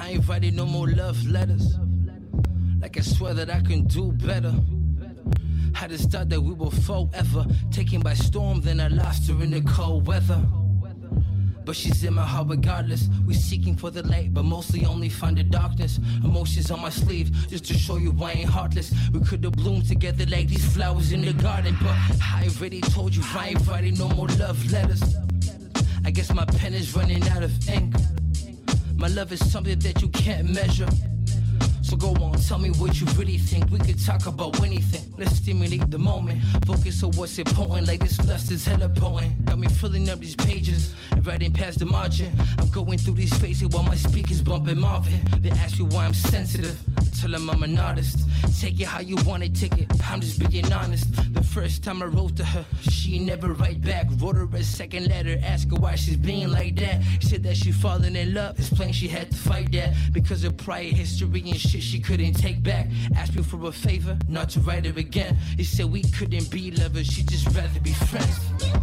I ain't writing no more love letters. Like I swear that I can do better. Had just thought that we were forever, taken by storm, then I lost her in the cold weather. But she's in my heart regardless. We seeking for the light, but mostly only find the darkness. Emotions on my sleeve, just to show you I ain't heartless. We could've bloomed together like these flowers in the garden, but I already told you I ain't writing no more love letters. I guess my pen is running out of ink. My love is something that you can't measure. So go on, tell me what you really think. We could talk about anything. Let's stimulate the moment. Focus on what's important, like this lust is hella potent. Got me filling up these pages and writing past the margin. I'm going through these phases while my speakers bumping Marvin. They ask me why I'm sensitive. Tell them I'm an artist. Take it how you want it, take it. I'm just being honest. The first time I wrote to her, she never write back. Wrote her a second letter, ask her why she's being like that. Said that she falling in love. It's plain she had to fight that because of prior history and shit she couldn't take back. Asked me for a favor, not to write her again. He said we couldn't be lovers, she'd just rather be friends.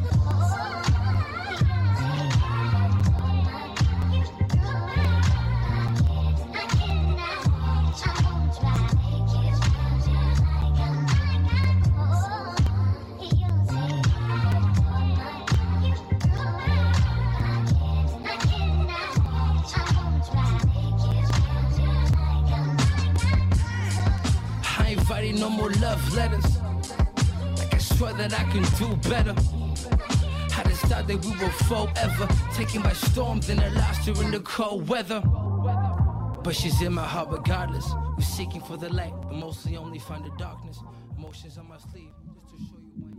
No more love letters. Like I swear that I can do better. I just thought that we were forever, taken by storm, then I lost her in the cold weather. But she's in my heart regardless. We're seeking for the light, but mostly only find the darkness. Emotions on my sleeve, just to show you why.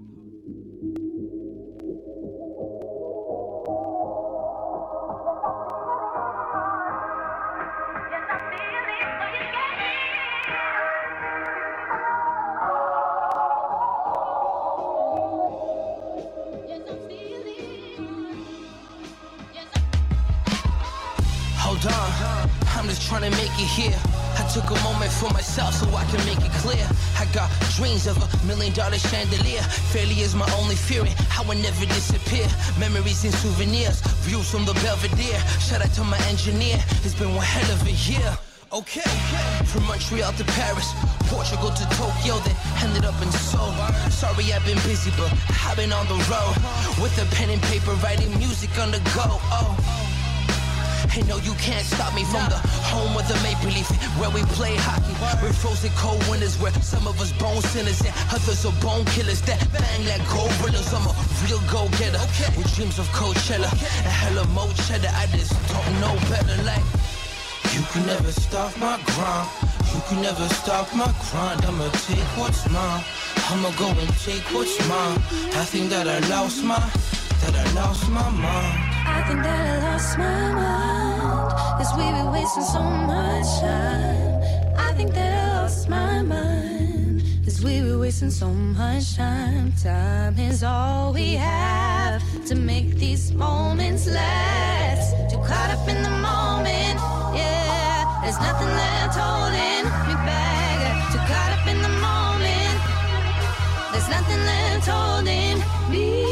I'm just trying to make it here. I took a moment for myself so I can make it clear. I got dreams of $1 million chandelier. Failure is my only fear, and I will never disappear. Memories and souvenirs, views from the Belvedere. Shout out to my engineer, it's been one hell of a year. Okay, from Montreal to Paris, Portugal to Tokyo, then ended up in Seoul. Sorry I've been busy, but I've been on the road with a pen and paper, writing music on the go. Oh. Hey, no, you can't stop me from the home of the Maple Leaf, where we play hockey. We're frozen cold winters, where some of us bone sinners and others are bone killers that bang like gorillas. I'm a real go-getter with dreams of Coachella and hella mo cheddar. I just don't know better. Like, you can never stop my grind. You can never stop my grind. I'ma take what's mine. I'ma go and take what's mine. I think that I lost my mind. I think that I lost my mind, 'cause we been wasting so much time. I think that I lost my mind, 'cause we been wasting so much time. Time is all we have to make these moments last. Too caught up in the moment, yeah. There's nothing left holding me back. Too caught up in the moment. There's nothing left holding me.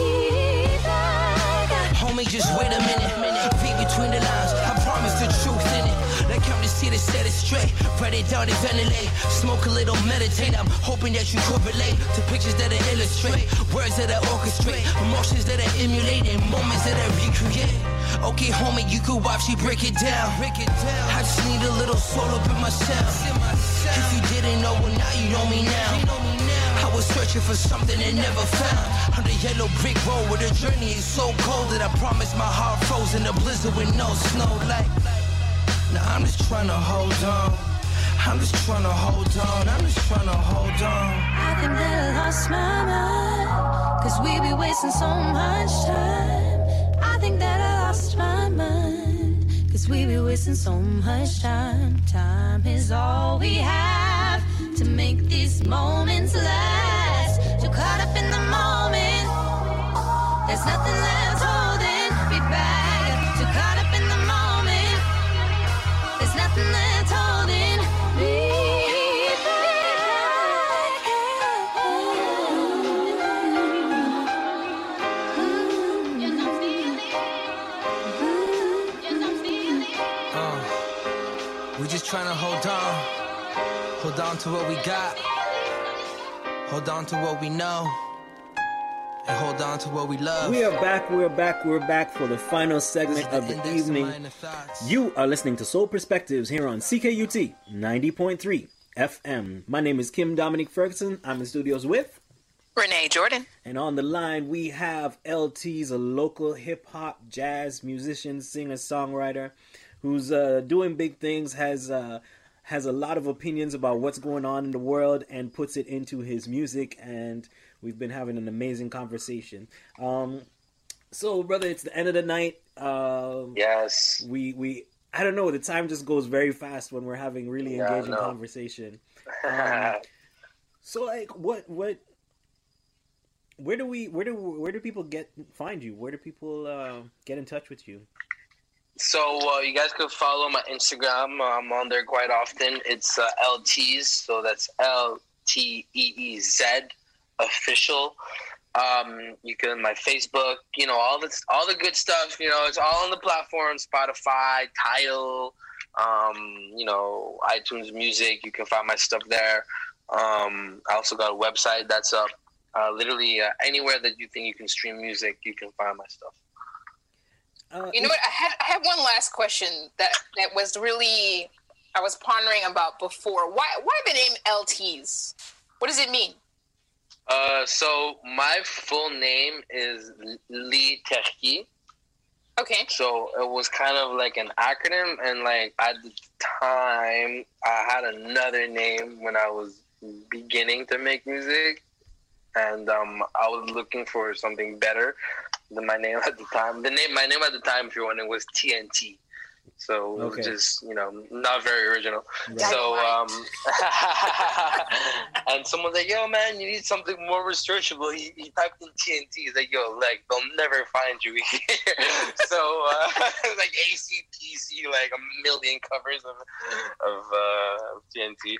Homie, just wait a minute. Read between the lines, I promise the truth in it. Like I'm to see to set it straight. Write it down and ventilate. Smoke a little, meditate. I'm hoping that you could relate to pictures that I illustrate, words that I orchestrate, emotions that I emulate, and moments that I recreate. Okay, homie, you could watch me break it down. I just need a little soul up in myself. If you didn't know, well now you know me now. I was searching for something and never found. On the yellow brick road where the journey is so cold that I promised my heart froze in a blizzard with no snow. Like, now I'm just trying to hold on. I'm just trying to hold on. I'm just trying to hold on. I think that I lost my mind, 'cause we be wasting so much time. I think that I lost my mind, 'cause we be wasting so much time. Time is all we have to make these moments last. Too caught up in the moment. There's nothing left holding me back. Too caught up in the moment. There's nothing left holding me We just trying to hold on to what we got, hold on to what we know, and hold on to what we love. We're back for the final segment of the evening. You are listening to Soul Perspectives here on CKUT 90.3 FM. My name is Kim Dominique Ferguson. I'm in studios with Renee Jordan. And on the line we have LT's, a local hip-hop jazz musician, singer, songwriter, who's doing big things, has a lot of opinions about what's going on in the world and puts it into his music, and we've been having an amazing conversation. So, brother, it's the end of the night. Yes. We I don't know, the time just goes very fast when we're having really engaging conversation. So, like, where do people find you? Where do people get in touch with you? So you guys can follow my Instagram. I'm on there quite often. It's LTEEZ, so that's LTEEZ official. You can my Facebook, all the good stuff. It's all on the platform: Spotify, Tidal, iTunes Music. You can find my stuff there. I also got a website that's up. Literally anywhere that you think you can stream music, you can find my stuff. You know what? I had one last question that was really I was pondering about before. Why the name LTEEZ? What does it mean? So my full name is Lee Terki. Okay. So it was kind of like an acronym, and like at the time I had another name when I was beginning to make music, and I was looking for something better than my name at the time. My name at the time, if you're wondering, was TNT. So it was just, not very original. Right. So, and someone's like, yo, man, you need something more researchable. He typed in TNT. He's like, yo, like, they'll never find you here. So, like ACTC, like a million covers of TNT.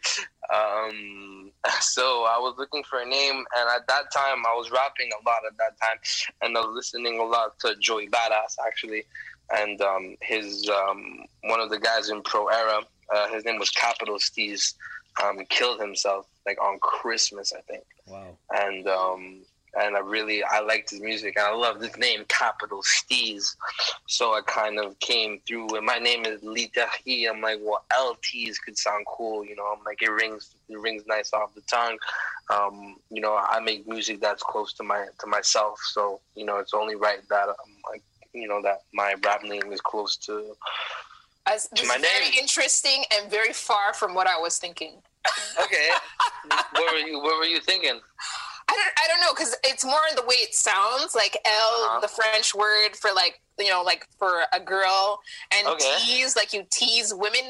So I was looking for a name, and at that time, I was rapping a lot at that time, and I was listening a lot to Joey Badass, actually. And his one of the guys in Pro Era, his name was Capital Steez, killed himself like on Christmas, I think. Wow. And I liked his music, and I loved his name, Capital Steez. So I kind of came through, and my name is Litahi. I'm like, well, LTs could sound cool, I'm like, it rings nice off the tongue. I make music that's close to myself, so it's only right that I'm like, that my rap name is close to my name. Very interesting and very far from what I was thinking. Okay. What were you thinking? I don't know, because it's more the way it sounds, like L, the French word for like, like for a girl, and tease, like you tease women.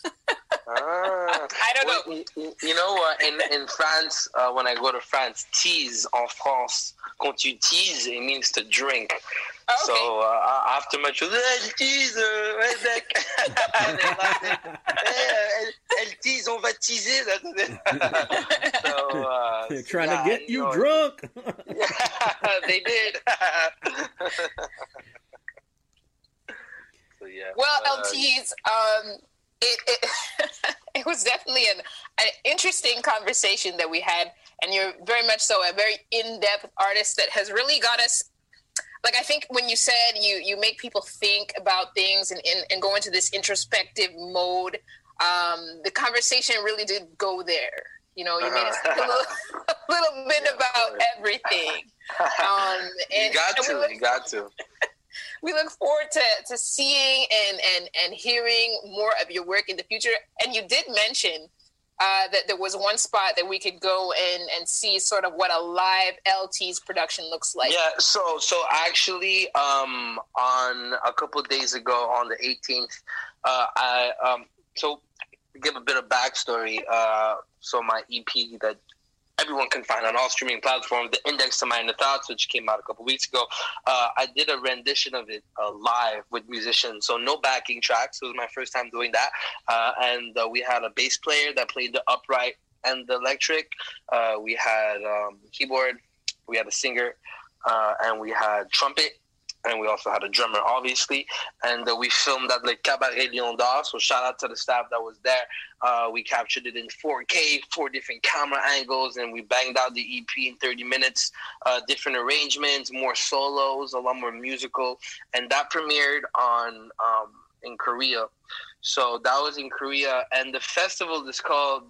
I don't know. You know what? In France, when I go to France, tease en France, quand tu tease, it means to drink. Okay. So after my show, elle tease, elle tease, on va teaser. So they're trying to get you drunk. They did. So yeah. Well, LTs, it was definitely an interesting conversation that we had, and you're very much so a very in-depth artist that has really got us. Like, I think when you said you make people think about things and go into this introspective mode, the conversation really did go there. You made us think a little bit about everything. And you got to. We look forward to seeing and hearing more of your work in the future. And you did mention that there was one spot that we could go and see sort of what a live LT's production looks like. Yeah, so actually, on a couple of days ago, on the 18th, so to give a bit of backstory, so my EP that everyone can find on all streaming platforms, The Index to My Inner Thoughts, which came out a couple weeks ago, I did a rendition of it live with musicians, so no backing tracks. It was my first time doing that, and we had a bass player that played the upright and the electric. We had keyboard, we had a singer, and we had trumpet, and we also had a drummer, obviously. And we filmed at Le Cabaret Lion d'Or. So shout out to the staff that was there. We captured it in 4K, 4 different camera angles, and we banged out the EP in 30 minutes. Different arrangements, more solos, a lot more musical, and that premiered on in Korea. So that was in Korea, and the festival is called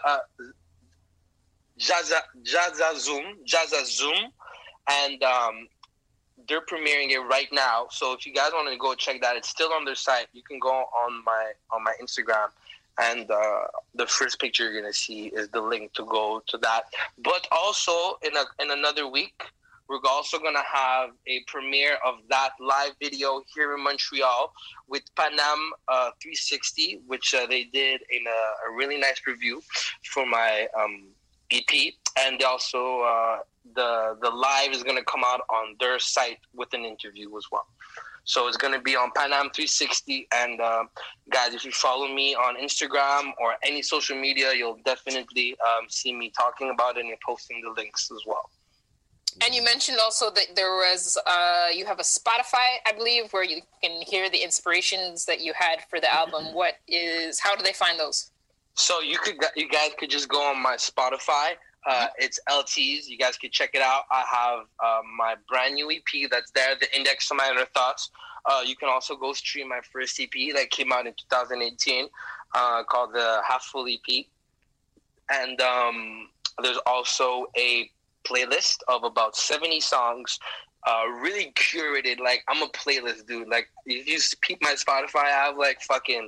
Jazzazoom, and they're premiering it right now. So if you guys want to go check that, it's still on their site. You can go on my Instagram, and the first picture you're gonna see is the link to go to that. But also in another week, we're also gonna have a premiere of that live video here in Montreal with Panam 360, which they did in a really nice review for my EP, and also the live is going to come out on their site with an interview as well. So it's going to be on Panam 360, and guys, if you follow me on Instagram or any social media, you'll definitely see me talking about it and posting the links as well. And you mentioned also that there was, you have a Spotify, I believe, where you can hear the inspirations that you had for the album. How do they find those? So you guys could just go on my Spotify. It's LTs. You guys can check it out. I have my brand new EP that's there, The Index to My Inner Thoughts. You can also go stream my first EP that came out in 2018 called the Half Full EP. And there's also a playlist of about 70 songs, really curated. Like, I'm a playlist dude. Like, if you peep my Spotify, I have like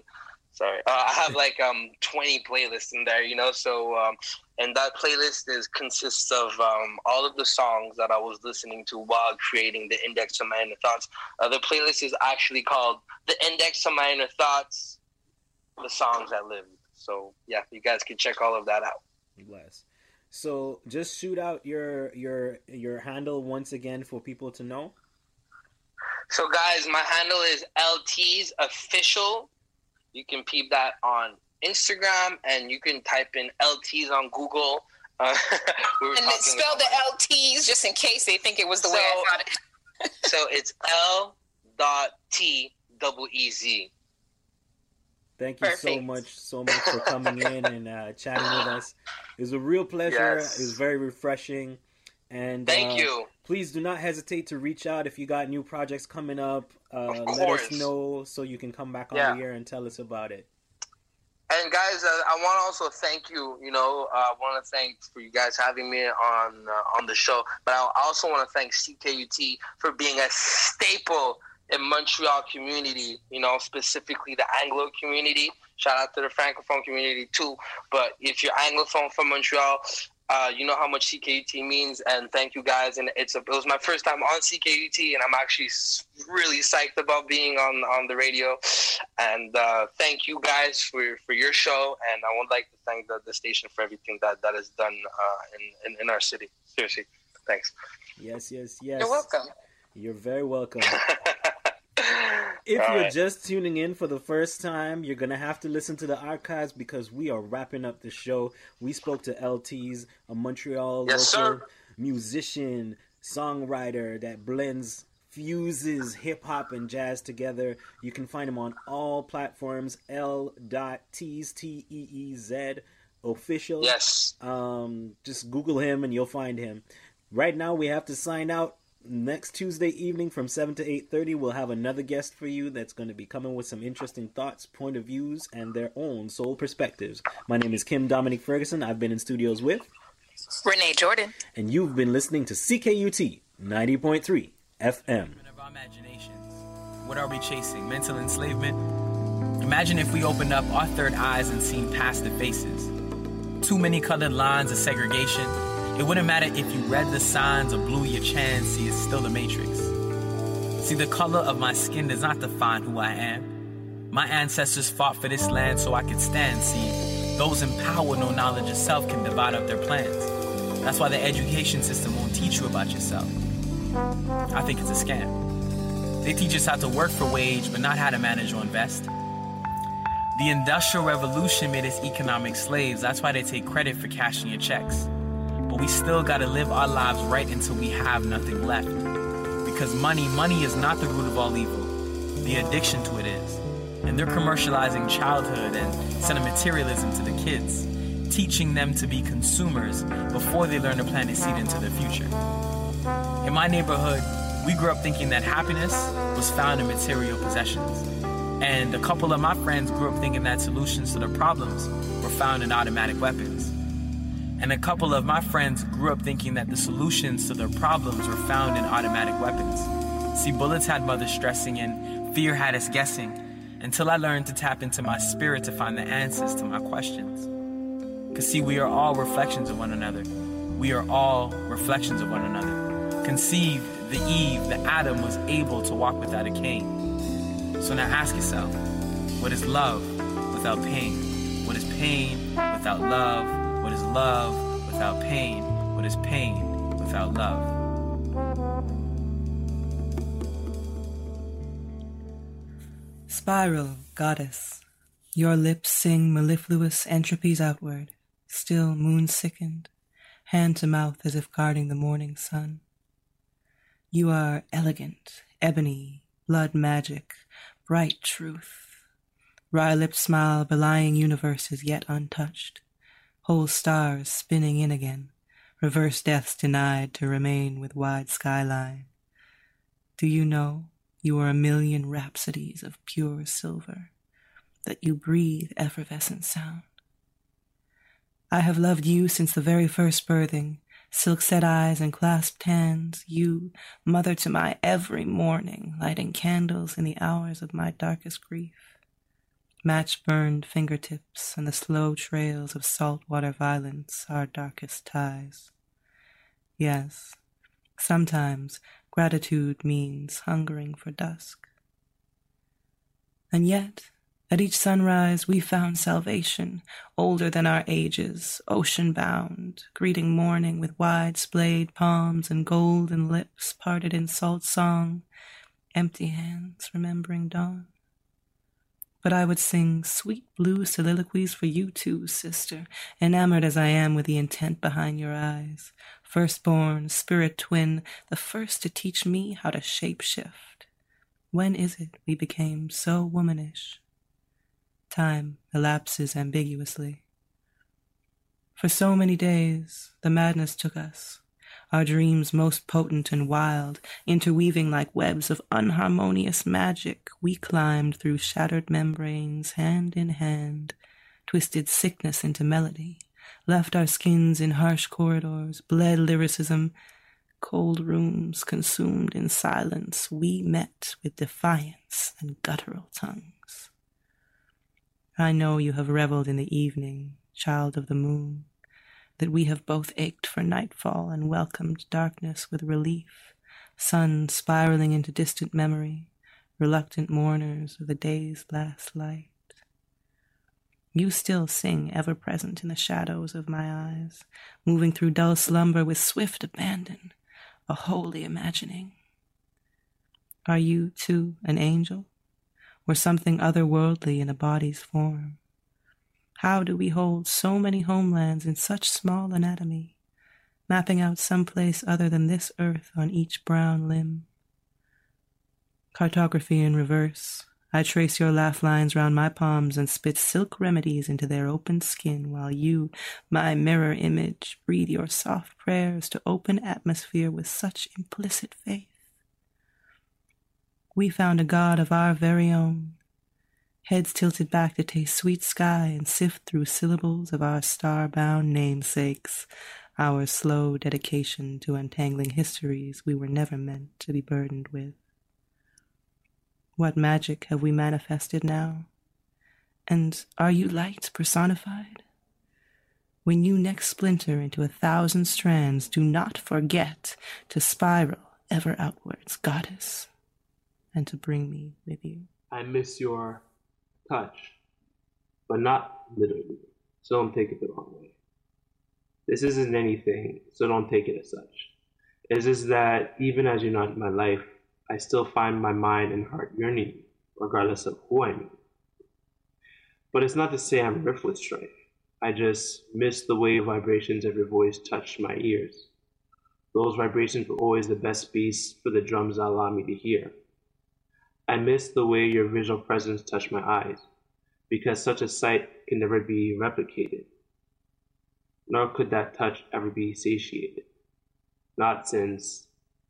I have like 20 playlists in there, you know. So and that playlist consists of all of the songs that I was listening to while creating The Index to My Inner Thoughts. The playlist is actually called The Index to My Inner Thoughts, The Songs That Lived. So yeah, you guys can check all of that out. Bless. So just shoot out your handle once again for people to know. So guys, my handle is LT's Official. You can peep that on Instagram, and you can type in LTs on Google. And spell the LTs just in case they think it was the way I thought it. So it's L.T.E.Z. Thank you so much for coming in and chatting with us. It was a real pleasure. Yes. It was very refreshing. And thank you. Please do not hesitate to reach out if you got new projects coming up. Let us know so you can come back on the air and tell us about it. And guys, I want to also thank you. You know, I want to thank for you guys having me on the show. But I also want to thank CKUT for being a staple in Montreal community. You know, specifically the Anglo community. Shout out to the Francophone community too. But if you're Anglophone from Montreal, you know how much CKUT means, and thank you guys. And it was my first time on CKUT, and I'm actually really psyched about being on the radio. And thank you guys for your show, and I would like to thank the station for everything that is done in our city. Seriously, thanks. Yes. You're welcome. You're very welcome. If you're just tuning in for the first time, you're going to have to listen to the archives because we are wrapping up the show. We spoke to LT's, a Montreal local musician, songwriter that fuses hip-hop and jazz together. You can find him on all platforms, L.Teez, T-E-E-Z, Official. Yes. Just Google him and you'll find him. Right now, we have to sign out. Next Tuesday evening from 7 to 8:30, we'll have another guest for you that's going to be coming with some interesting thoughts, point of views, and their own soul perspectives. My name is Kim Dominic Ferguson. I've been in studios with Renee Jordan. And you've been listening to CKUT 90.3 FM. Of our imaginations. What are we chasing? Mental enslavement? Imagine if we opened up our third eyes and seen past the faces. Too many colored lines of segregation. It wouldn't matter if you read the signs or blew your chance, see, it's still the matrix. See, the color of my skin does not define who I am. My ancestors fought for this land so I could stand, see. Those in power, no knowledge of self, can divide up their plans. That's why the education system won't teach you about yourself. I think it's a scam. They teach us how to work for wage, but not how to manage or invest. The Industrial Revolution made us economic slaves. That's why they take credit for cashing your checks. But we still gotta live our lives right until we have nothing left. Because money is not the root of all evil. The addiction to it is. And they're commercializing childhood and sending materialism to the kids, teaching them to be consumers before they learn to plant a seed into their future. In my neighborhood, we grew up thinking that happiness was found in material possessions. And a couple of my friends grew up thinking that solutions to their problems were found in automatic weapons. And a couple of my friends grew up thinking that the solutions to their problems were found in automatic weapons. See, bullets had mothers stressing and fear had us guessing, until I learned to tap into my spirit to find the answers to my questions. Because see, we are all reflections of one another. We are all reflections of one another. Conceived, the Eve, the Adam was able to walk without a cane. So now ask yourself, what is love without pain? What is pain without love? What is love without pain? What is pain without love? Spiral, goddess, your lips sing mellifluous entropies outward, still moon-sickened, hand to mouth as if guarding the morning sun. You are elegant, ebony, blood magic, bright truth. Wry-lipped smile belying universes yet untouched, whole stars spinning in again, reverse deaths denied to remain with wide skyline. Do you know you are a million rhapsodies of pure silver, that you breathe effervescent sound? I have loved you since the very first birthing, silk-set eyes and clasped hands, you, mother to my every morning, lighting candles in the hours of my darkest grief. Match-burned fingertips and the slow trails of saltwater violence, our darkest ties. Yes, sometimes gratitude means hungering for dusk. And yet, at each sunrise we found salvation, older than our ages, ocean-bound, greeting morning with wide-splayed palms and golden lips parted in salt song, empty hands remembering dawn. But I would sing sweet blue soliloquies for you too, sister, enamored as I am with the intent behind your eyes. Firstborn, spirit twin, the first to teach me how to shape-shift. When is it we became so womanish? Time elapses ambiguously. For so many days, the madness took us, our dreams most potent and wild, interweaving like webs of unharmonious magic, we climbed through shattered membranes, hand in hand, twisted sickness into melody, left our skins in harsh corridors, bled lyricism, cold rooms consumed in silence, we met with defiance and guttural tongues. I know you have reveled in the evening, child of the moon, that we have both ached for nightfall and welcomed darkness with relief, sun spiraling into distant memory, reluctant mourners of the day's last light. You still sing ever-present in the shadows of my eyes, moving through dull slumber with swift abandon, a holy imagining. Are you, too, an angel, or something otherworldly in a body's form? How do we hold so many homelands in such small anatomy, mapping out some place other than this earth on each brown limb? Cartography in reverse, I trace your laugh lines round my palms and spit silk remedies into their open skin, while you, my mirror image, breathe your soft prayers to open atmosphere with such implicit faith. We found a God of our very own, heads tilted back to taste sweet sky and sift through syllables of our star-bound namesakes, our slow dedication to untangling histories we were never meant to be burdened with. What magic have we manifested now? And are you light personified? When you next splinter into 1,000 strands, do not forget to spiral ever outwards, goddess, and to bring me with you. I miss your touch, but not literally, so don't take it the wrong way. This isn't anything, so don't take it as such. It's just that even as you're not in my life, I still find my mind and heart yearning, regardless of who I meet. But it's not to say I'm rift with strife. I just miss the wave vibrations of your voice touched my ears. Those vibrations were always the best bass for the drums that allowed me to hear. I miss the way your visual presence touched my eyes, because such a sight can never be replicated. Nor could that touch ever be satiated. Not since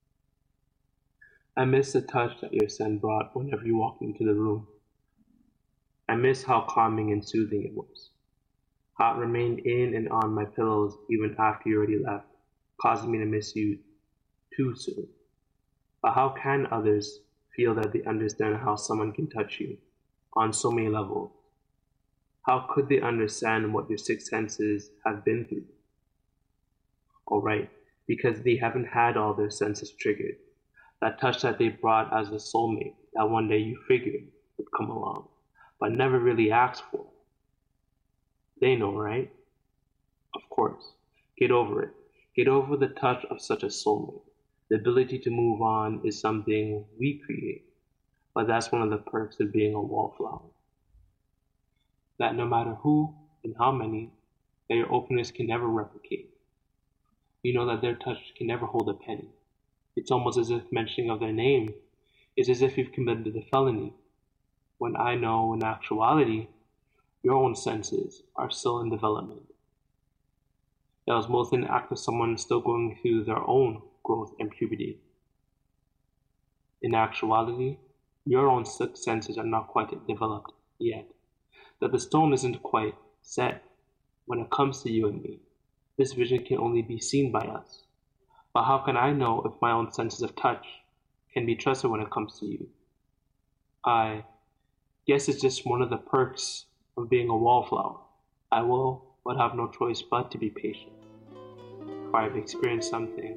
I miss the touch that your scent brought whenever you walked into the room. I miss how calming and soothing it was. How it remained in and on my pillows even after you already left, causing me to miss you too soon. But how can others feel that they understand how someone can touch you on so many levels? How could they understand what your six senses have been through? Alright, because they haven't had all their senses triggered. That touch that they brought as a soulmate that one day you figured would come along, but never really asked for. They know, right? Of course. Get over it. Get over the touch of such a soulmate. The ability to move on is something we create, but that's one of the perks of being a wallflower. That no matter who and how many, that your openness can never replicate. You know that their touch can never hold a penny. It's almost as if mentioning of their name is as if you've committed a felony, when I know in actuality, your own senses are still in development. That was mostly an act of someone still going through their own growth and puberty. In actuality, your own six senses are not quite developed yet. That the stone isn't quite set when it comes to you and me. This vision can only be seen by us. But how can I know if my own senses of touch can be trusted when it comes to you? I guess it's just one of the perks of being a wallflower. I will, but have no choice but to be patient. For I've experienced something.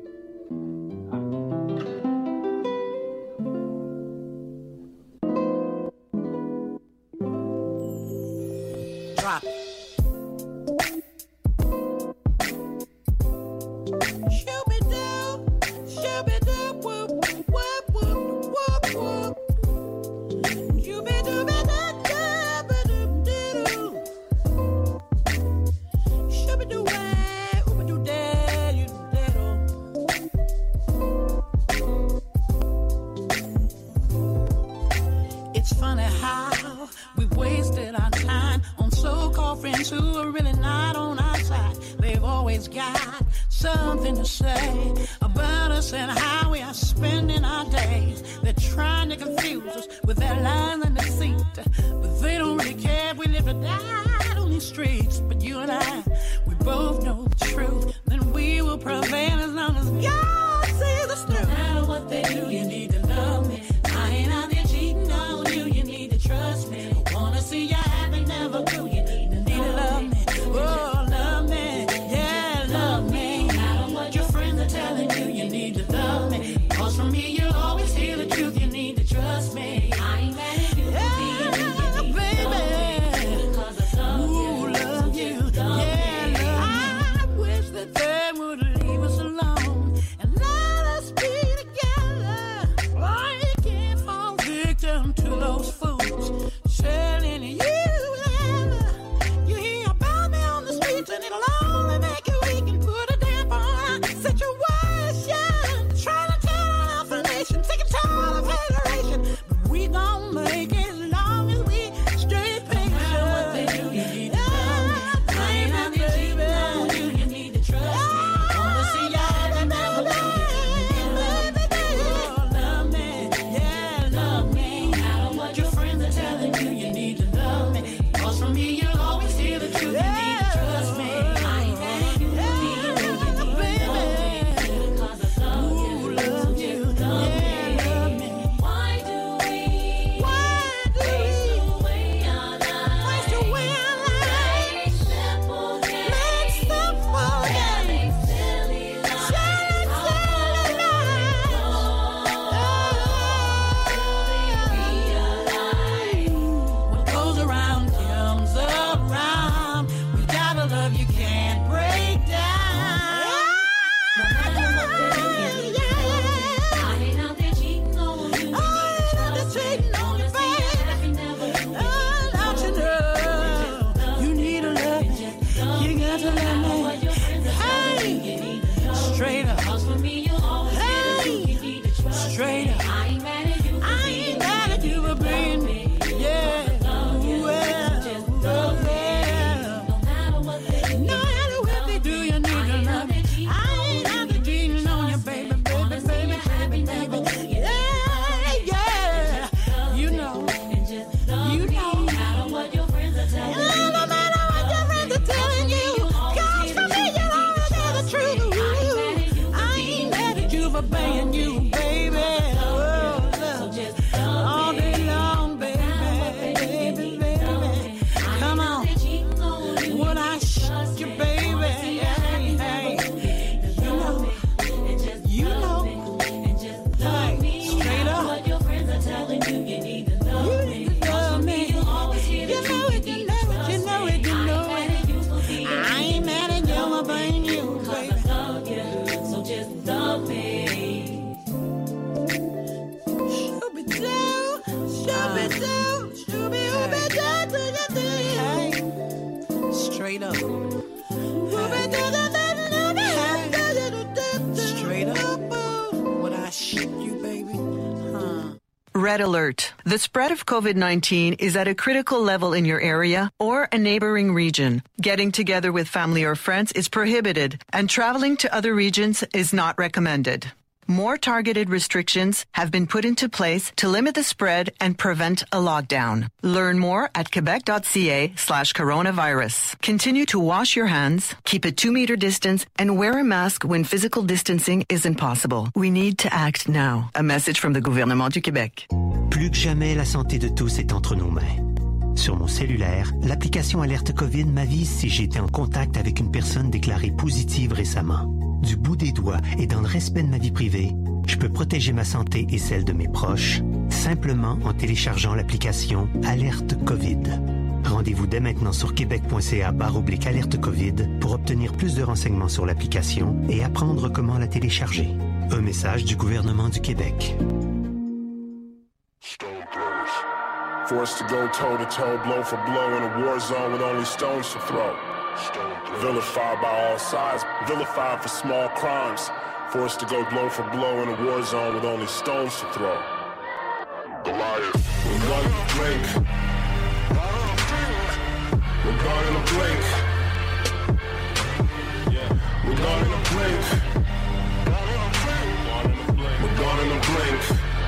Drop it. It's funny how we wasted our time on so-called friends who are really not on our side. They've always got something to say about us and how we are spending our days. They're trying to confuse us with their lies and deceit, but they don't really care if we live or die on these streets. But you and I, we both know the truth. Then we will prevail as long as God sees us through. No matter what they do, you need to love me. I ain't out there cheating on you. You need to trust me. I wanna see you happy, never do. You need to love me. Oh, love me. Yeah, love me. No matter what your friends are telling you, you need to love me. Cause from me, you'll always hear the truth. You need to trust me. I ain't mad at you. Yeah, baby. Because I love you. Yeah, love. I wish that they would leave us alone and let us be together. I can't fall victim to those fools selling you. straight up. Straight up. When I shoot you, baby. Red alert. The spread of COVID-19 is at a critical level in your area or a neighboring region. Getting together with family or friends is prohibited, and traveling to other regions is not recommended. More targeted restrictions have been put into place to limit the spread and prevent a lockdown. Learn more at quebec.ca/coronavirus. Continue to wash your hands, keep a 2-meter distance, and wear a mask when physical distancing isn't possible. We need to act now. A message from the gouvernement du Québec. Plus que jamais, la santé de tous est entre nos mains. Sur mon cellulaire, l'application Alerte COVID m'avise si j'ai été en contact avec une personne déclarée positive récemment. Du bout des doigts et dans le respect de ma vie privée, je peux protéger ma santé et celle de mes proches simplement en téléchargeant l'application Alerte COVID. Rendez-vous dès maintenant sur québec.ca/alerte COVID pour obtenir plus de renseignements sur l'application et apprendre comment la télécharger. Un message du gouvernement du Québec. Forced to go toe-to-toe, blow for blow in a war zone with only stones to throw. Vilified by all sides, vilified for small crimes. Forced to go blow for blow in a war zone with only stones to throw. Goliath, we're gonna blink. We're gonna blink. We're gonna blink. We're gonna blink.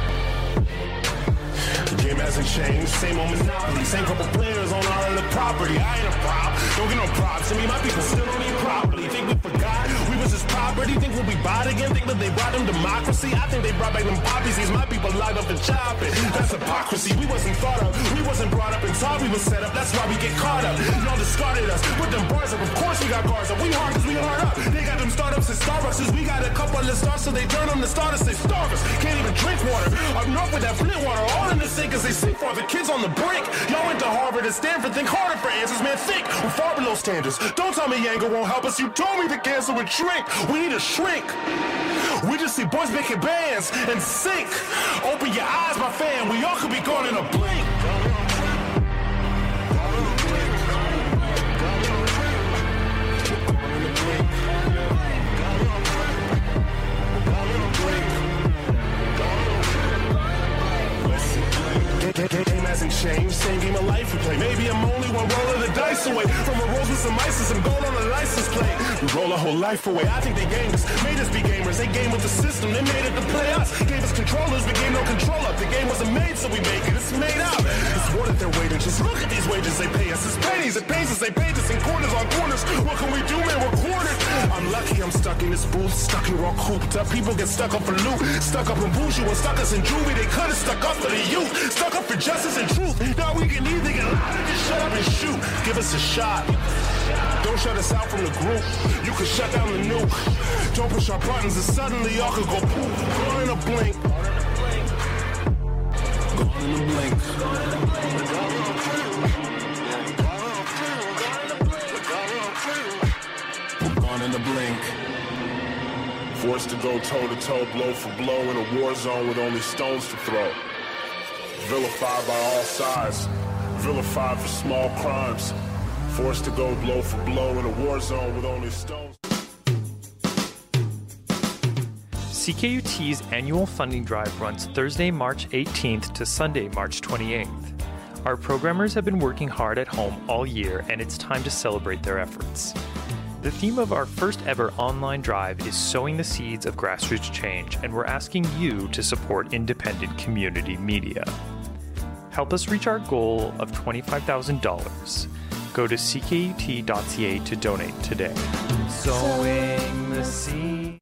The game hasn't changed, same old monopoly, same couple players on all of the property. I ain't a prop, don't get no props to me. My people still don't eat properly. Think we forgot we was just property. Think we'll be bought again. Think that they brought them democracy. I think they brought back them poppies. These my people locked up and chopping. That's hypocrisy. We wasn't thought of. We wasn't brought up and taught. We was set up. That's why we get caught up. Y'all discarded us. Put them bars up. Of course we got guards up. We hard cause we hard up. They got them startups and Starbucks. We got a couple of stars so they turn them to starters. They starve us. Can't even drink water. Up north with that Flint water. All in the sink cause they sink for the kids on the brink. Y'all went to Harvard and Stanford. Think harder for answers, man. Think. We're far below standards. Don't tell me anger won't help us. You told me the cancer would shrink. We need to shrink. We just see boys making bands and sink. Open your eyes, my fan. We all could be gone in a blink. Game hasn't changed, same game of life we play. Maybe I'm only one roll of the dice away from a rose with some ice and some gold on a license plate. We roll our whole life away. I think they gamed us, made us be gamers. They game with the system, they made it to play us. Gave us controllers, we gave no control up. The game wasn't made, so we make it. It's made up. It's more than their wages. Just look at these wages they pay us. It's pennies, it pays us. They paid us in corners on corners. What can we do, man? We're cornered. I'm lucky I'm stuck in this booth, stuck in raw cooped up. People get stuck up for loot, stuck up in bougie, and stuck us in juvie. They could have stuck up for the youth, stuck up for justice and truth. Now we can either get loud or just shut up and shoot. Give us a shot. Don't shut us out from the group. You can shut down the nuke. Don't push our buttons and suddenly y'all could go poof. Gone in a blink. Gone in a blink. Gone in a blink. Forced to go toe-to-toe, blow for blow in a war zone with only stones to throw. Vilified by all sides, vilified for small crimes. Forced to go blow for blow in a war zone with only stones. CKUT's annual funding drive runs Thursday, March 18th to Sunday, March 28th. Our programmers have been working hard at home all year, and it's time to celebrate their efforts. The theme of our first ever online drive is sowing the seeds of grassroots change, and we're asking you to support independent community media. Help us reach our goal of $25,000. Go to ckut.ca to donate today. Sowing the seed.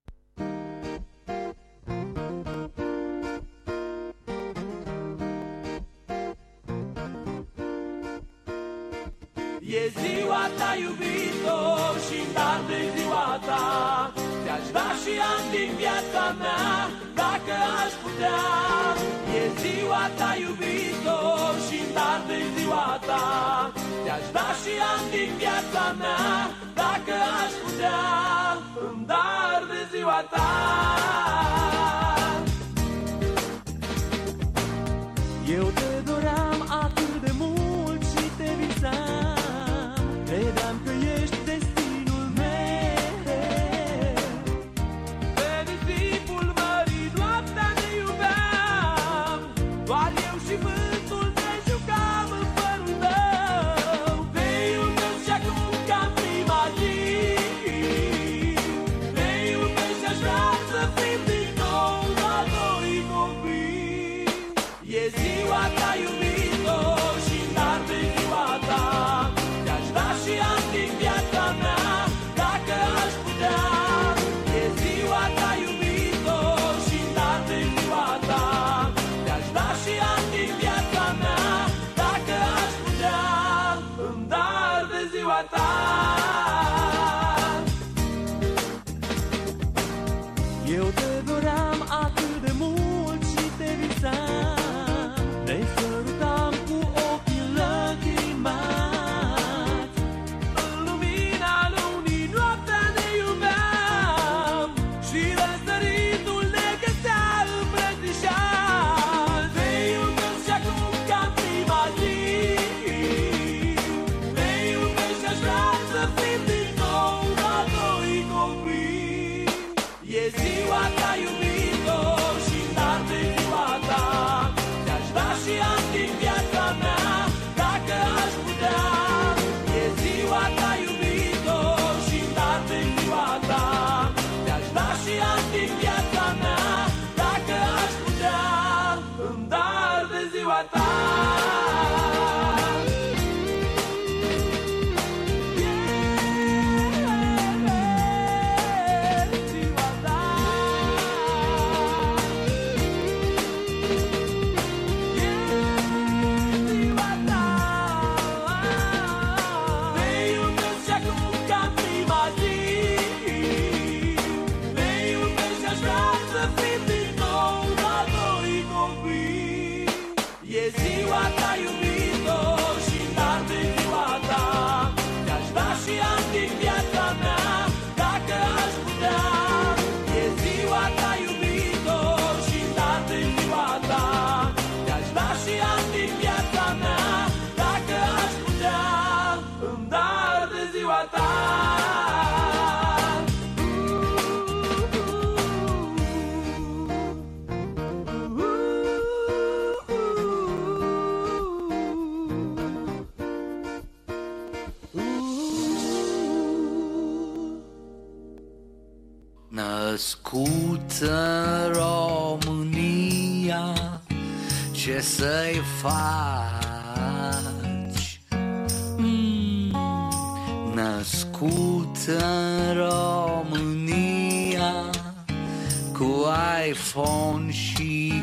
E ziua ta, iubito, și dar de ziua ta te-aș da și ani din viața mea, dacă aș putea. E ziua ta, iubito, și dar de ziua ta te-aș da și ani din viața mea, dacă aș putea. Îmi dar de ziua ta. Eu te doream atât de mult și te visam. Credeam că Născut în România, ce să-i faci? Născut în România, cu iPhone și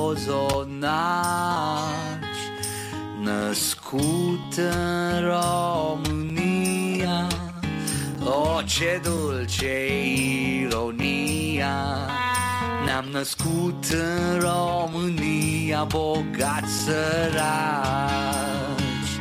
cozonaci. Născut în România, o, ce dulce ironia. Ne-am născut în România, bogați săraci.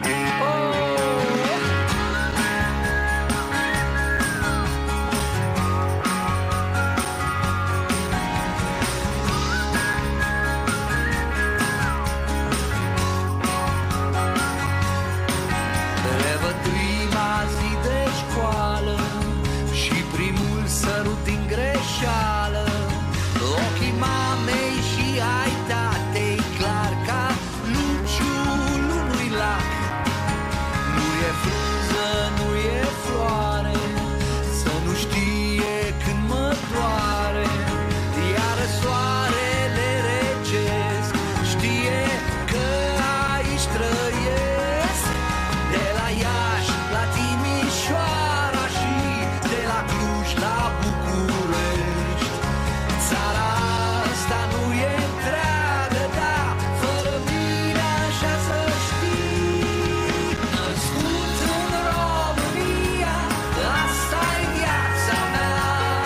Revăd prima zi de școală și primul sărut din greșeală. Ochii mamei și ai tatei, clar ca luciul unui lac. Nu e frunză, nu e floare, să nu știe când mă doare. Iar soarele regesc știe că aici trăiesc. De la Iași la Timișoara și de la Cluj la București. Țara asta nu e întreagă, da, fără mine așa să știi. Născut în România, asta-i viața mea.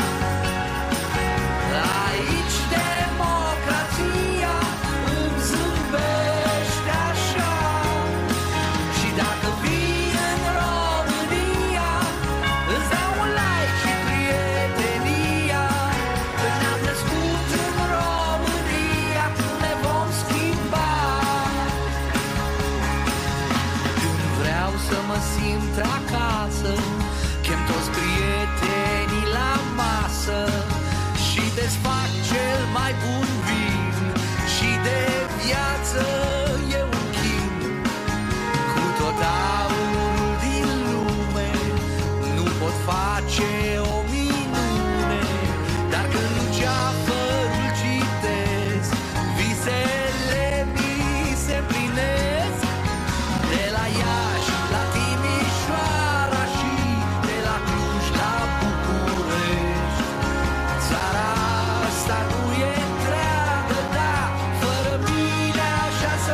Aici democrația îmi zâmbește așa. Și dacă vii în România, îți dau un like și prietenia. Când ne-am născut în România, ne vom schimba. Când vreau să mă simt acasă, chem toți prietenii la masă și desfac cel mai bun vin. Și de viață e un chin. Cu tot aurul din lume nu pot face o minune, dar când Luceafărul citesc, visele mi se împlinesc. De la Iași la Timișoara și de la Cluj la București. Țara asta nu e întreagă, da, fără mine așa să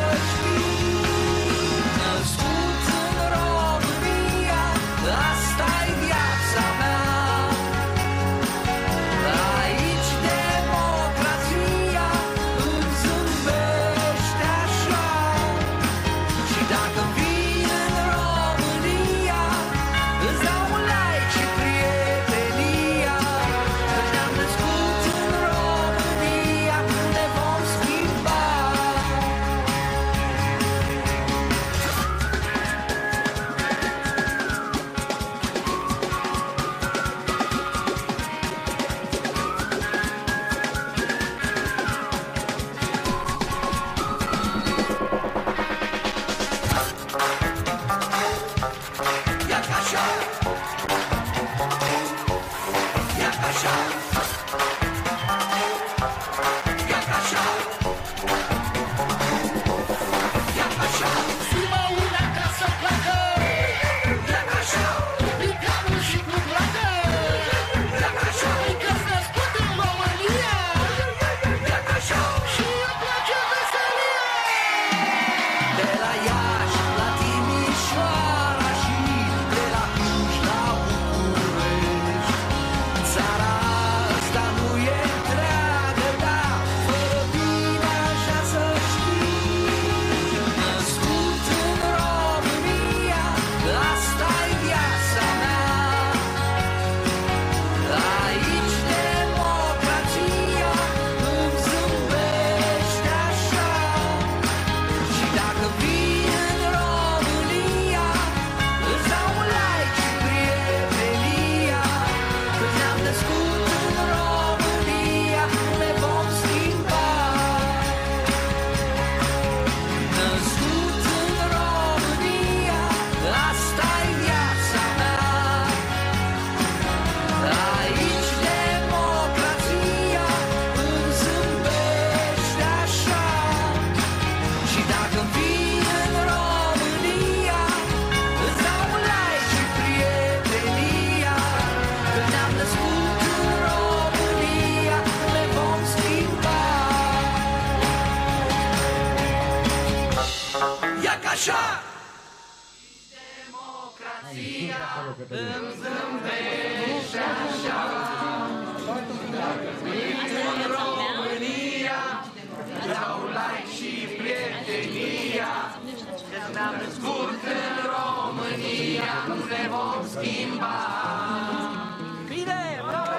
îmi zâmbește așa. Dacă-ți în România, dau like și prietenia. Ne-am născut în România, nu ne vom schimba. Bine, bravo!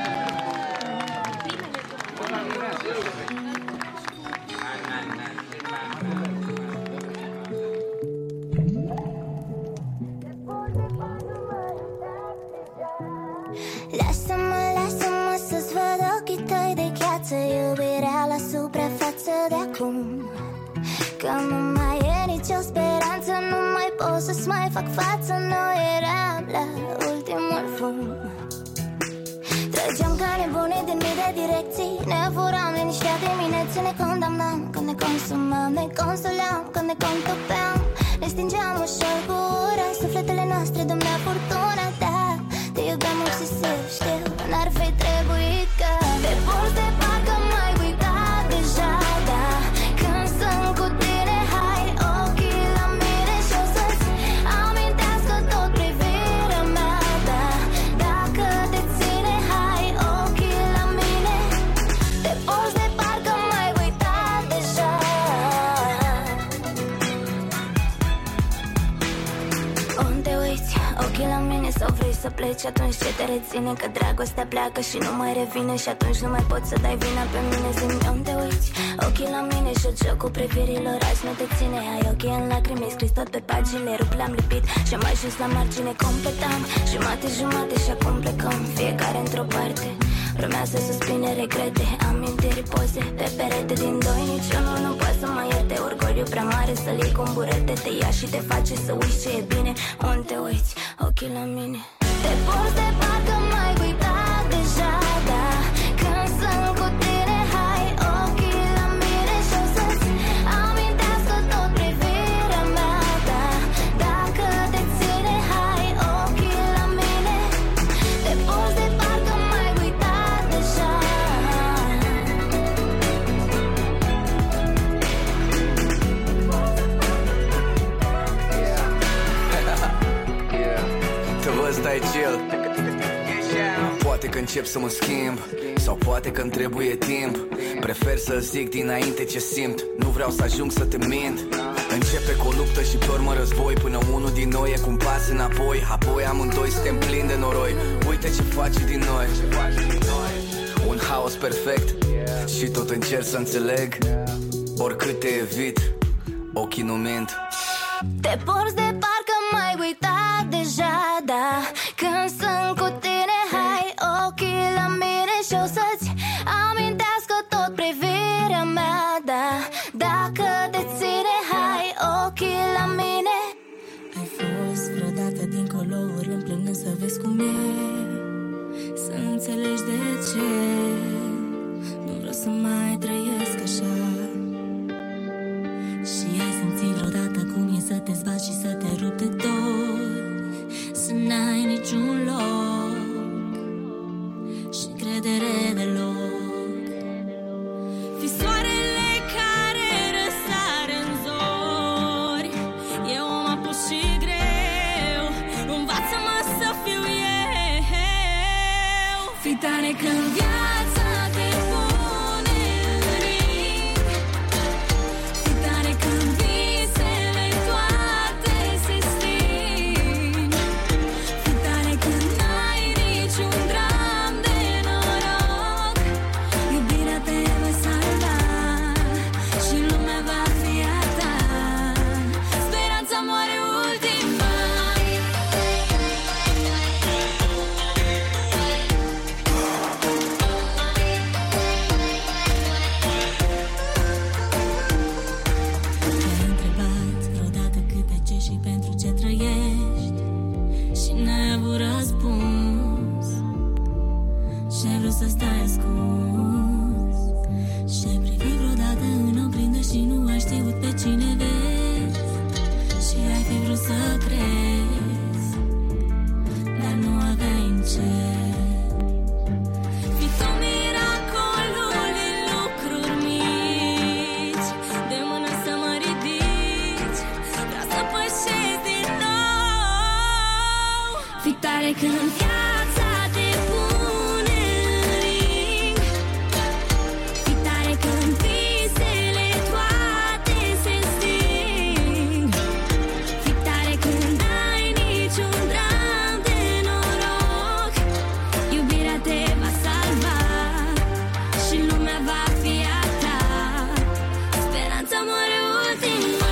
Lasă-mă să-ți văd ochii tăi de gheață, iubirea la suprafață de acum. Că nu mai e nicio speranță, nu mai pot să-ți mai fac față. Noi eram la ultimul fum. Trăgeam ca nebune din mii de direcții, ne furam liniștea dimineții. Ne condamnam când ne consumam, ne consolam când ne contopeam. Ne stingeam ușor cu ura, sufletele noastre domnea furtuna. Da, te iubeam obsesiv, știu, n-ar fi trebuit ca te porți de parcă m-ai uitat deja, da. Când sunt cu tine, hai ochii la mine și o să-ți amintească tot privirea mea, da. Dacă te ține, hai ochii la mine, te porți de parcă m-ai uitat deja. Unde uiți, ochii la mine, sau vrei să pleci? Atunci ce te reține? Că dragostea pleacă și nu mai revine. Și atunci nu mai poți să dai vina pe mine. Zi-mi unde uiți, ochii la mine, joc jocul privirilor, azi nu te ține. Ai ochii în lacrimi, scris tot pe pagine, rup le-am lipit și am ajuns la margine. Completam jumate și acum plecăm, fiecare într-o parte. Urmează suspine, regrete, amintiri, poze pe perete din doi. Niciunul nu poate să mai ierte, orgoliu prea mare să-l iei cu un burete. Te ia și te face să uiți ce e bine. Unde uiți, ochii la mine, te porți de parcă m-ai uitat deja, da. Când sunt cu tine, hai ochii la mine și o să-ți amintească tot privirea mea, da. Dacă te ține, hai ochii la mine, te porți de parcă m-ai uitat deja. Te văd, stai chill. Poate că încep să mă schimb, sau poate că îmi trebuie timp. Prefer să zic dinainte ce simt, nu vreau să ajung să te mint. Începe cu o luptă și pe urmă război, până unul din noi e cu un pas înapoi. Apoi amândoi suntem plini de noroi. Uite ce faci din noi, un haos perfect. Și tot încerc să înțeleg, oricât te evit, ochii nu mint. Te porți de parcă m-ai uitat deja, da. Când sunt cu tine, hai ochii la mine și o să-ți amintească tot privirea mea, da. Dacă te ține, hai ochii la mine. Ai fost vreodată dincolo, ori în plână să vezi cum e, să înțelegi de ce nu vreau să mai trăiesc așa. Și ai simțit vreodată cum e să te zbați și să te rupi de tot, să n-ai niciun loc și încredere deloc. Fi soarele care răsare în zori, e om apus și greu, învață-mă să fiu eu. Fi tare când viața te pune în ring, fi tare când visele toate se sting, fi tare când n-ai niciun dram de noroc. Iubirea te va salva și lumea va fi a ta. Speranța moare ultima. Te-ai întrebat vreodată cât de ce și pentru ce trăiești și n-ai avut răspuns și-ai vrut să stai ascuns. Și-ai privit vreodată în oglindă și nu ai știut pe cine vezi și ai fi vrut să crezi, dar nu aveai în ce. Fii tu miracolul în lucruri mici, de mână să mă ridici, vreau să pășesc din nou. tare când viața te pune în ring. Fi tare când visele toate se sting. Fi tare când n-ai niciun dram de noroc. Iubirea te va salva și lumea va fi a ta. Speranța moare ultima.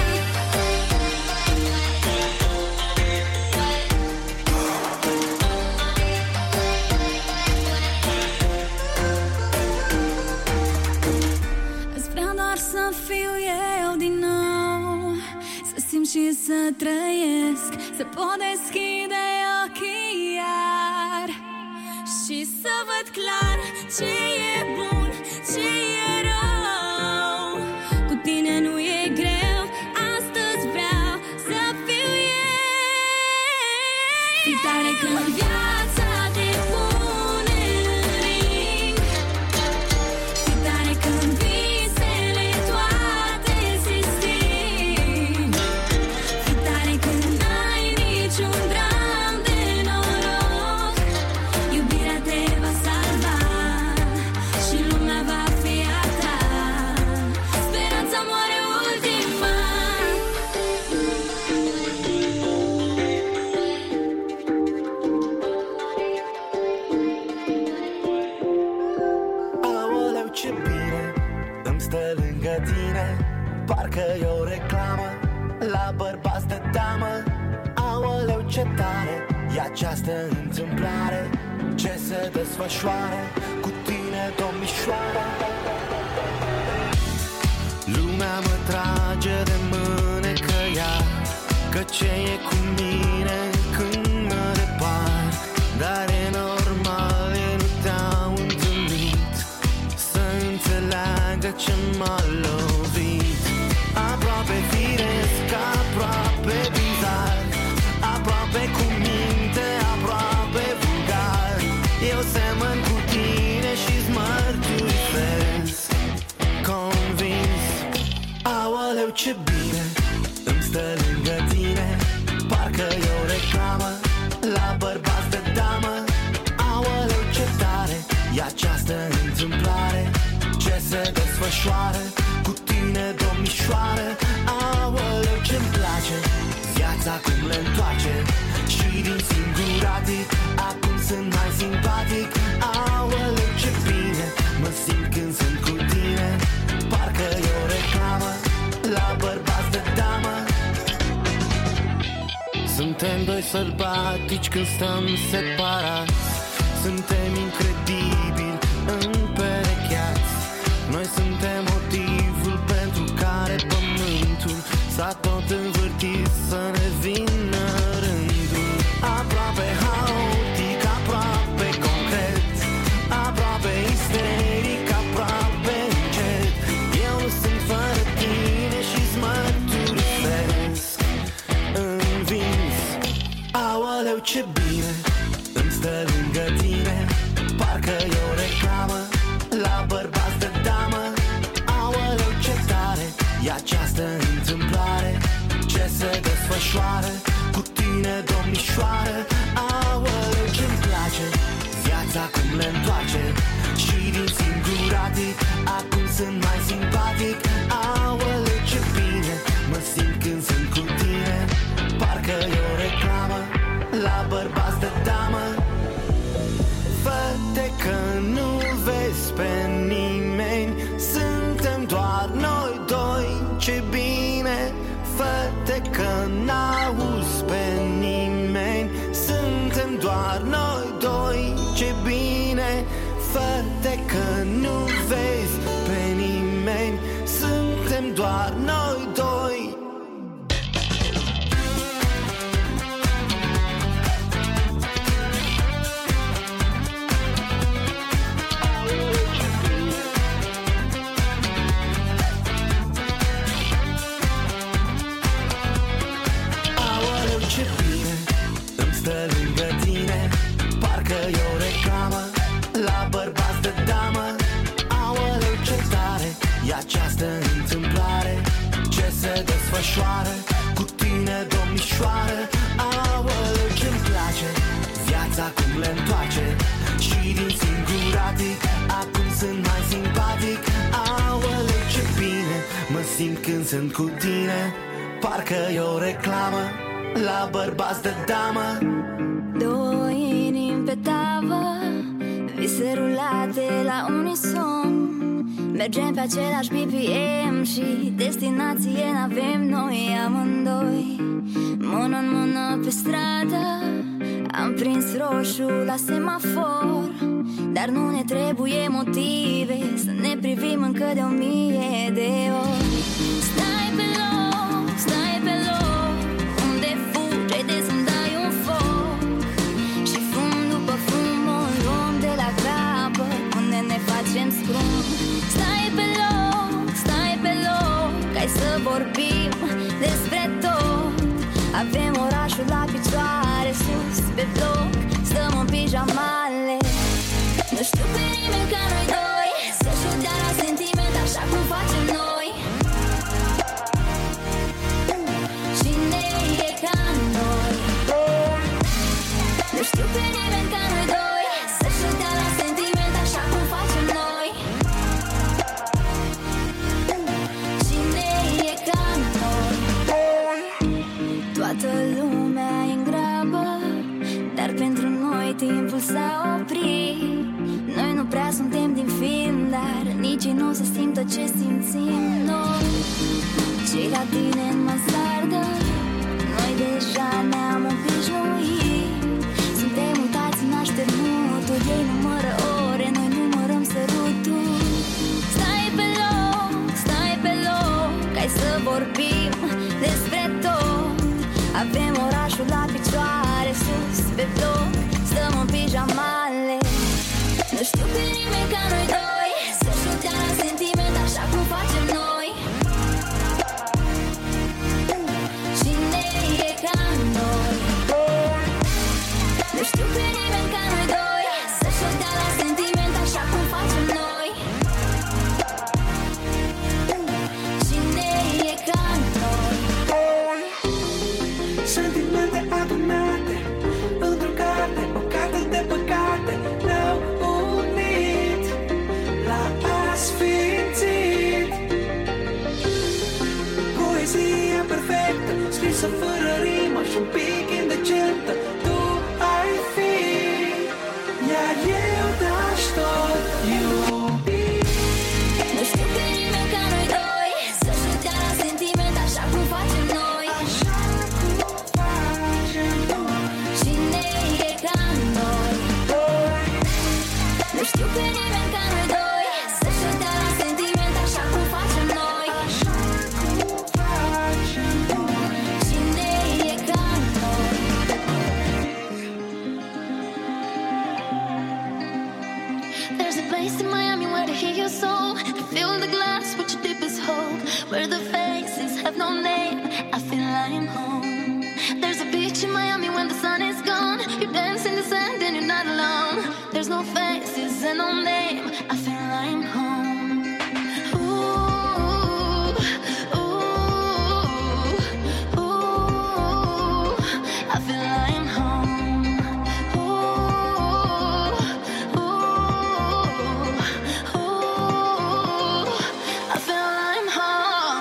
Îți vreau doar să fiu eu din nou, să simt și să trăiesc, să pot deschide ochii iar și să văd clar ce e bun, ce e rău. Cu tine nu e greu, astăzi vreau să fiu eu. Fi tare când viața te pune în ring. Fi tare când visele toate se sting. Fi tare când n-ai niciun dram de noroc. Iubirea te va salva și lumea va fi a ta. Speranța moare ultima. Aoleu, ce bine îmi stă lângă tine, parcă e o reclamă la bărbați de damă. Aoleu, ce tare e această întâmplare, ce se desfășoară cu tine, domnișoară. Lumea mă trage de mânecă iar, că ce e cu mine când mă repar. Dar e normal, ei nu te-au întâlnit, să înțeleagă ce m-a lovit. Aproape firesc, aproape bizar, aproape cu minte, aproape vulgar. Eu semăn cu tine și-ți mărturisesc, convins. Aoleu, ce bine îmi stă lângă tine, parcă e o reclamă la bărbați de damă. Aoleu, ce tare e această întâmplare, ce se desfășoară cu tine, domnișoară. Aoleu, ce-mi place viața cum le întoarce, și din singuratic acum sunt mai simpatic. Aoleu, ce bine mă simt când sunt cu tine, parcă e o reclamă la bărbați de damă. Suntem doi sălbatici când stăm separați, suntem incredibili împerecheați. Noi suntem motivul pentru care pământul s-a tot învârtit să ne vină rândul. Aproape haotic, aproape concret, aproape isteric, aproape încet. Eu nu sunt fără tine și-ți mărturisesc, învins. Aoleu, ce bine îmi stă lângă tine, parcă e o reclamă la bărbați de damă. Aoleu, ce tare e această întâmplare, ce se desfășoară cu tine, domnișoară. Aoleu, ce-mi place viața cum le întoarce, și din singuratic acum sunt mai simpatic. Aoleu, ce bine mă simt când sunt cu tine, parcă e o reclamă la bărbați de damă. Fă-te că nu vezi pe nimeni, suntem doar noi doi, ce bine. Fă-te că n-auzi pe nimeni, suntem doar noi doi, ce bine. Fă-te că nu vezi pe nimeni, suntem doar noi doi. desfășoară cu tine, domnișoară. Aoleu, ce-mi place acum le întoarce. Și din singuratic acum sunt mai simpatic. Aoleu, ce bine mă simt când sunt cu tine. Parcă e o reclamă la bărbați de damă. Două inimi pe tavă, vise rulate la unison. Mergem pe același BPM și destinație n-avem noi amândoi. Mână în mână pe stradă, am prins roșu la semafor. Dar nu ne trebuie motive să ne privim încă de 1000 de ori. Stai pe loc, stai pe loc, unde fugi, ai de să-mi dai un foc. Și fum după fum o luăm de la capăt, unde ne facem scrum. Stai pe loc, hai să vorbim despre tot. Avem orașul la picioare, sus pe bloc, stăm în pijamale. Nu știu pe nimeni ca noi doi să-și dea la sentiment așa cum facem noi. Cine e ca noi? Nu știu pe nimeni ca noi doi să-și dea la sentiment așa cum facem noi. Cine e ca noi? Toată lumea e în grabă, dar pentru noi timpul s-a oprit. Noi nu prea suntem din film, dar nici ei nu se simtă ce simțim noi. Cei la tine în mansardă, noi deja ne-am obișnuit. Suntem uitați în așternuturi, ei numără ore, noi numărăm săruturi. Stai pe loc, hai să vorbim despre tot. Avem orașul la picioare, sus pe bloc, stăm în pijamale. Nu știu pe nimeni ca noi doi să-și dea la sentiment așa cum facem noi. Cine e ca noi? Nu știu pe nimeni ca noi doi să-și dea la sentiment așa cum facem noi. Cine e ca noi? Sentimente adunate într-o carte, o carte de păcate ne-au unit la asfințit. Poezia perfectă, scrisă fără rimă și un pic indecentă. Tu ai fi, iar eu te-aș tot iubi. Nu știu pe nimeni ca noi doi să-și dea la sentiment așa cum facem noi. Cine e ca noi? Nu știu pe nimeni ca noi doi să-și dea la sentiment așa cum facem noi. Cine e ca noi? There's a place in Miami where to hear your soul, to fill the glass with your deepest hope, where the faces have no name. I feel I'm home. There's a beach in Miami when the sun is gone. You dance in the sand and you're not alone. There's no faces and no name. I feel I'm home. Ooh, ooh, ooh. I feel I'm home. Ooh, ooh, ooh. I feel I'm home.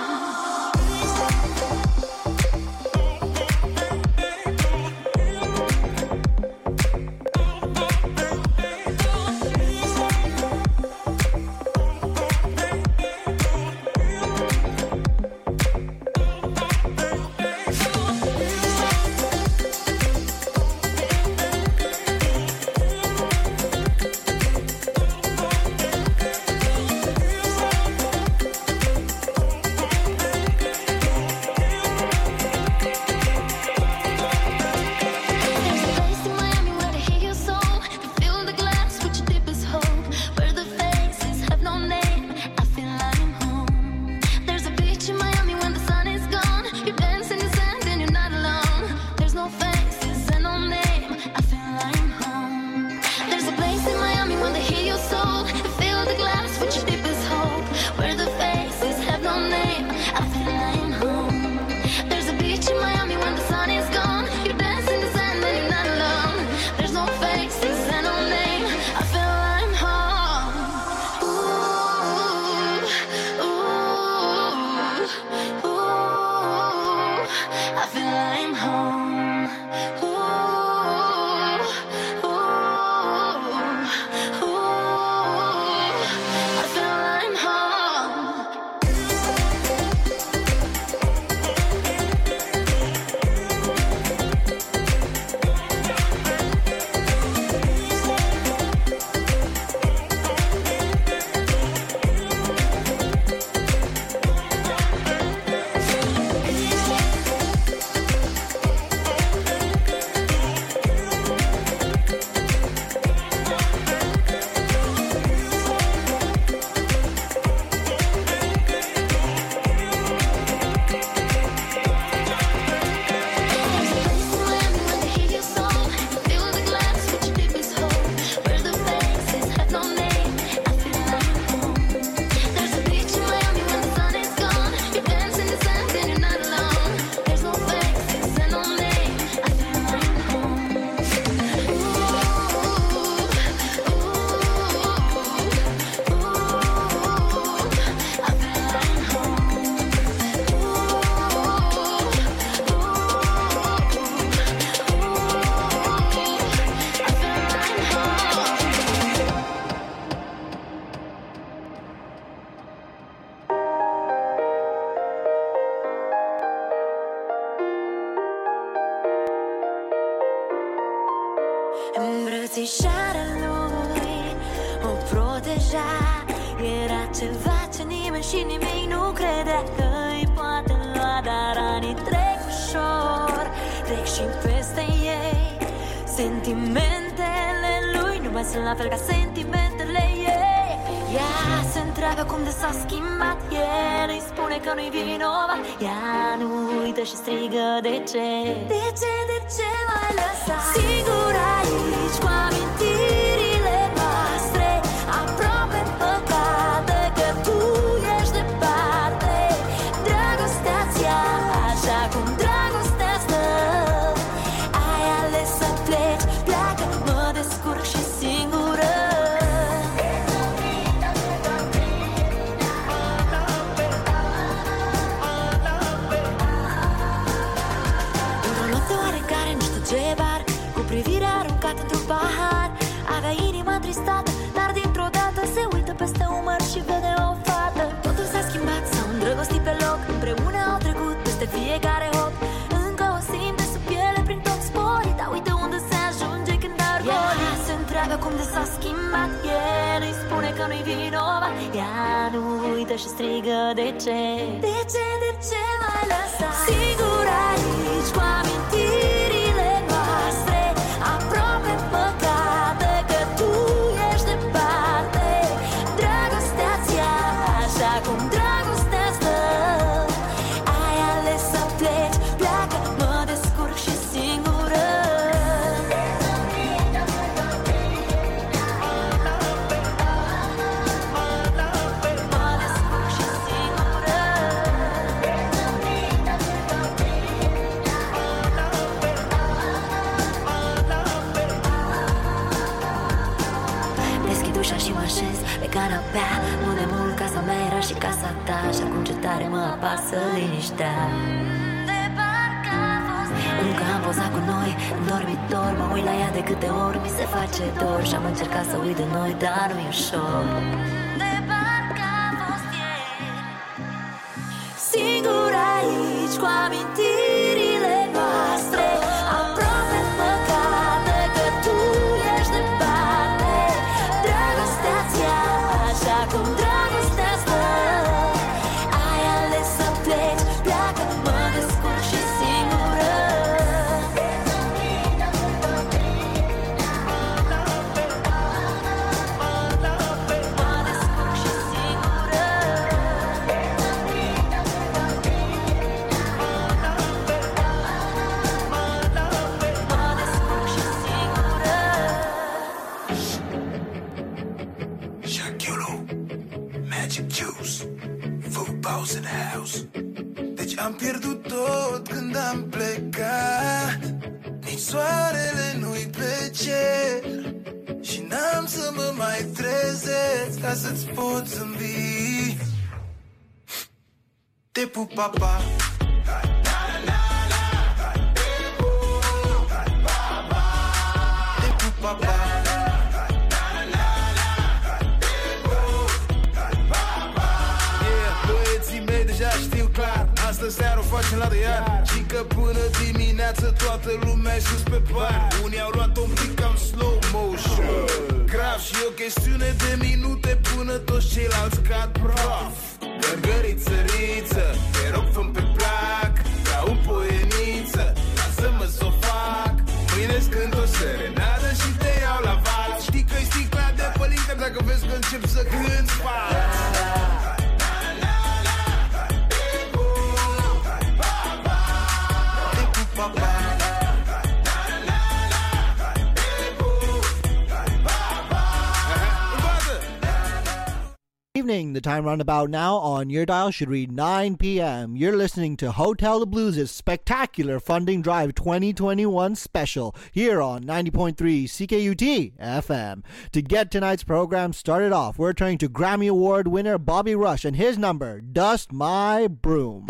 Îmbrățișarea lui o proteja. Era ceva ce nimeni și nimic nu credea că îi poate lua. Dar anii trec ușor, trec și peste ei. Sentimentele lui nu mai sunt la fel ca sentimentele ei. Ea se întreabă cum de s-a schimbat. El îi spune că nu-i vinovat. Ea nu uită și strigă de ce. De ce m-ai lăsat singur aici cu amintirile noastre, aproape păcate că tu ești departe. Dragostea-ți ia așa cum dragostea stă. Ai ales să pleci, pleacă, mă descurc și singură. Într-o noapte oarecare, nu știu ce bar, cu privirea aruncată într-un pahar, avea inima tristată, dar dintr-o dată se uită peste umăr și vede o fată. Totul s-a schimbat, s-au îndrăgostit pe loc, împreună au trecut peste fiecare hop. Încă o simte sub piele prin tot sporii, dar uite unde se ajunge când ar goli. Ea se întreabă cum de s-a schimbat. El îi spune că nu-i vinovat. Ea nu uită și strigă de ce. De ce m-ai lăsat singur aici cu amintirile noastre, aproape păcate că tu ești departe. Dragostea-ți ia așa cum dragostea stă. Ai ales să pleci, pleacă, mă descurc și singură. Mă descurc și singură. Deschid ușa și mă așez pe canapea. Nu de mult casa mea era și casa ta, și acum ce tare mă apasă liniștea. Încă am pozat cu noi în dormitor, mă uit la ea de câte ori mi se face dor. Și-am încercat să uit de noi, dar nu-i ușor. Singur aici cu amintirile noastre, aproape păcate că tu ești departe. Dragostea-ți ia așa cum dragostea stă. Ai ales să pleci, pleacă, mă descurc și singură. Mă descurc și singură. Shakyolo, Magic Juice, Footballs in the house. Deci am pierdut tot când am plecat. Nici soarele nu-i pe cer și n-am să mă mai trezesc ca să-ți pot zâmbi. Te pup, papa. Te pup, papa. Băieții mei deja știu clar, astă seară o facem la de iar. Și că până dimineață toată lumea e sus pe par. Unii au luat un pic cam slow motion, grav, și o chestiune de minute până toți ceilalți cad praf. Gărgăriță-riță, te rog fă-mi pe plac, ca un poieniță, lasă-mă s-o fac. Mâine-ți cânt o serenadă și te iau la val. Știi că-i sticla de pălincă dacă vezi că încep să cânti fals. Evening. The time roundabout now on your dial should read 9 p.m. You're listening to Hotel the Blues' spectacular Funding Drive 2021 special here on 90.3 CKUT FM. To get tonight's program started off, we're turning to Grammy Award winner Bobby Rush and his number, Dust My Broom.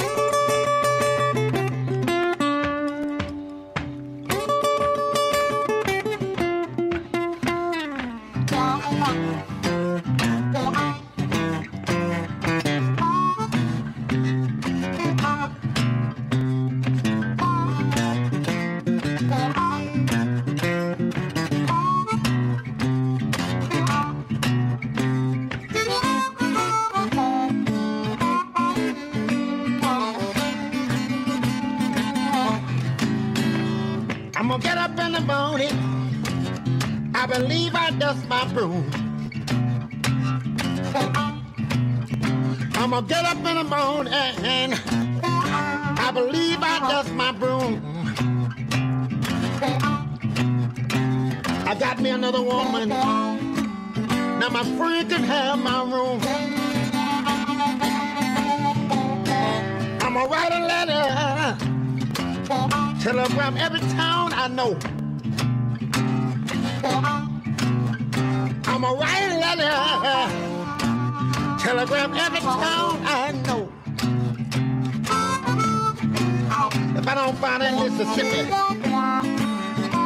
I'm gonna get up in the morning. I believe I dust my broom. I'm gonna get up in the morning. I believe I dust my broom. I got me another woman. Now my friend can have my room. I'm gonna write a letter. Telegram every town I know. I'm gonna write a letter. Telegram every town I know. If I don't find it in Mississippi,